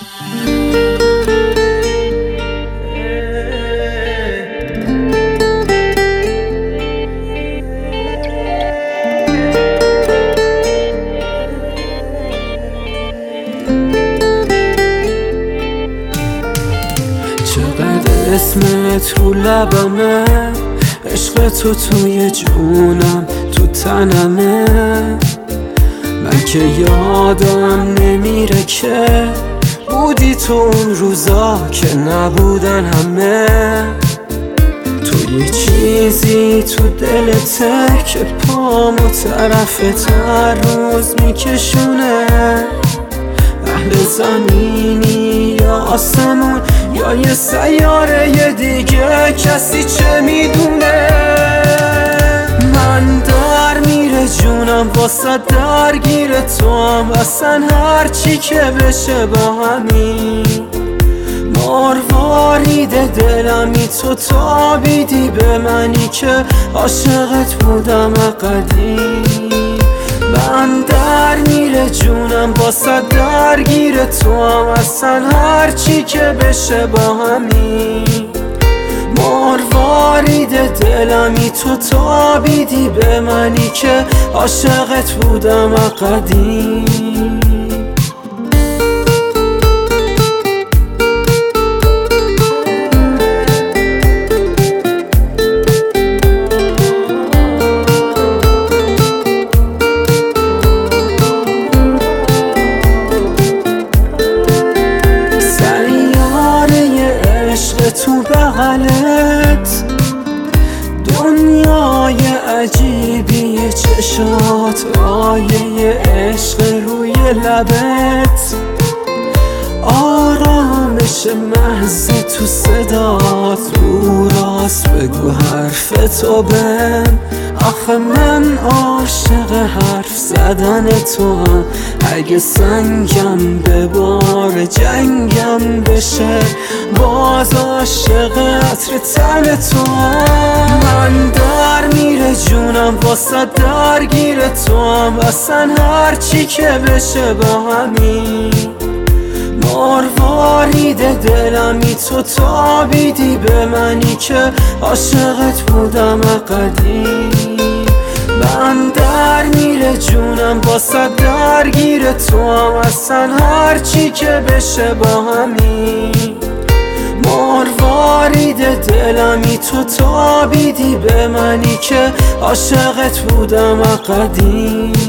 چقدر اسمت رو لبمه، عشق تو توی جونم، تو تنمه. من که یادم نمیره که بودی تو اون روزا که نبودن همه. تو یه چیزی تو دلته که پامو طرفت هر روز میکشونه. اهل زمینی یا آسمون یا یه سیاره دیگه، کسی چه میدونه. من در میره جونم واسه درگیر تو هم، اصلا هرچی که بشه با همین. مروارید دلمی تو تابیدی به منی که عاشقت بودم قدیم. من در میره جونم واسه درگیر تو هم، اصلا هرچی که بشه با همین. مروارید دلمی تو تابیدی به منی که عاشقت بودم قدیم. تو بغلت دنیای عجیبی، چشات آیه عشق روی لبت. آرامش محض تو صدات، رو راست بگو حرف تو بهم. آخه من عاشق حرف زدن تو هم، اگه سنگم به بار جنگم بشه، باز عاشق عطر تن تو هم. من در میره جونم واسه درگیر تو هم، اصلا هرچی که بشه با همین. مروارید دلمی تو تابیدی به منی که عاشقت بودم قدیم. من در میره جونم واسه درگیر تو هم، اصلا هرچی که بشه با همین. مروارید دلمی تو تابیدی به منی که عاشقت بودم قدیم.